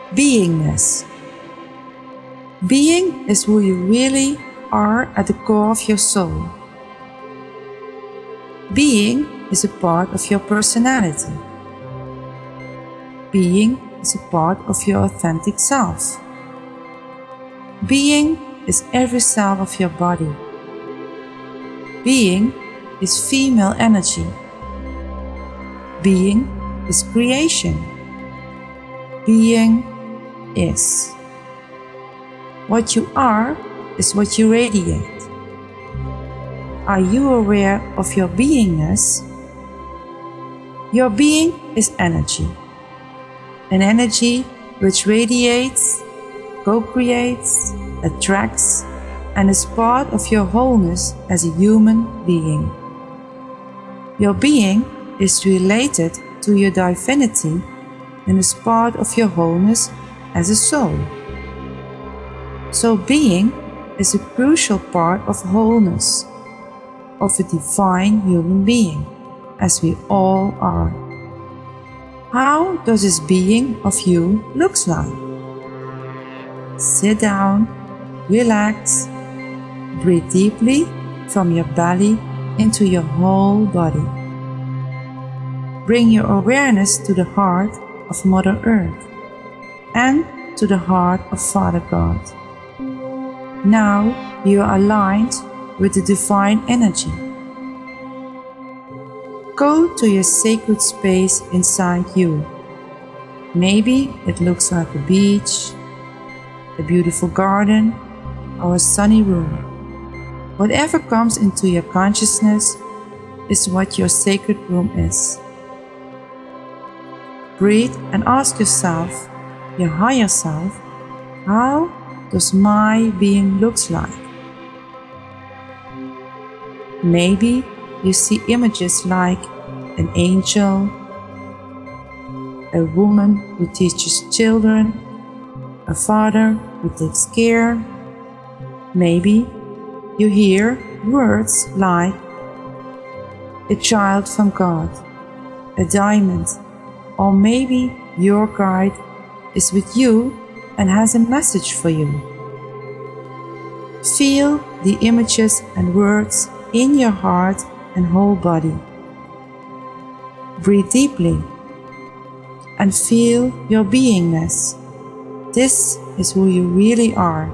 Beingness. Being is who you really are at the core of your soul. Being is a part of your personality. Being is a part of your authentic self. Being is every cell of your body. Being is female energy. Being is creation. Being is. What you are is what you radiate. Are you aware of your beingness? Your being is energy. An energy which radiates, co-creates, attracts, and is part of your wholeness as a human being. Your being is related to your divinity and is part of your wholeness as a soul. So being is a crucial part of wholeness, of a divine human being, as we all are. How does this being of you look like? Sit down, relax, breathe deeply from your belly into your whole body. Bring your awareness to the heart of Mother Earth and to the heart of Father God. Now you are aligned with the divine energy. Go to your sacred space inside you. Maybe it looks like a beach, a beautiful garden, or a sunny room. Whatever comes into your consciousness is what your sacred room is. Breathe and ask yourself, your higher self, how does my being look like? Maybe you see images like an angel, a woman who teaches children, a father who takes care. Maybe you hear words like a child from God, a diamond, or maybe your guide is with you and has a message for you. Feel the images and words in your heart and whole body. Breathe deeply and feel your beingness. This is who you really are.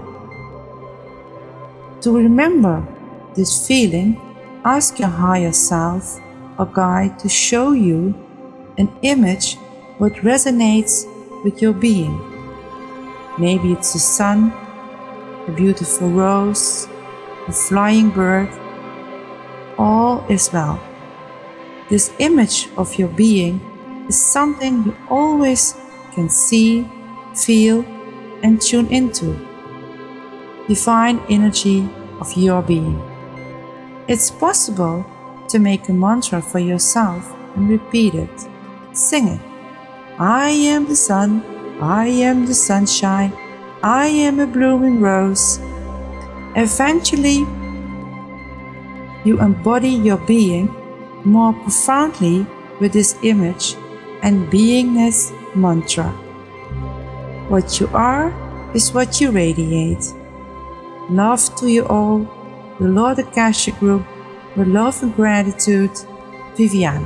To remember this feeling, ask your higher self or guide to show you an image what resonates with your being. Maybe it's the sun, a beautiful rose, a flying bird. All is well. This image of your being is something you always can see, feel, and tune into. Divine energy of your being. It's possible to make a mantra for yourself and repeat it. Sing it. I am the sun, I am the sunshine, I am a blooming rose. Eventually, you embody your being more profoundly with this image and beingness mantra. What you are is what you radiate. Love to you all, the Lord Akashic Group, with love and gratitude, Viviane.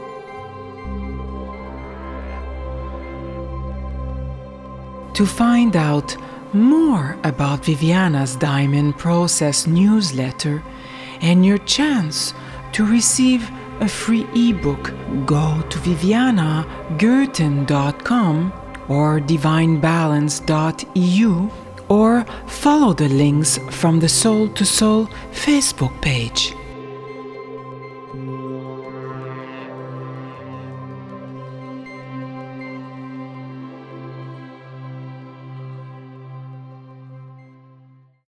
To find out more about Viviana's Diamond Process newsletter and your chance to receive a free ebook, go to vivianagoerten.com or divinebalance.eu or follow the links from the Soul to Soul Facebook page.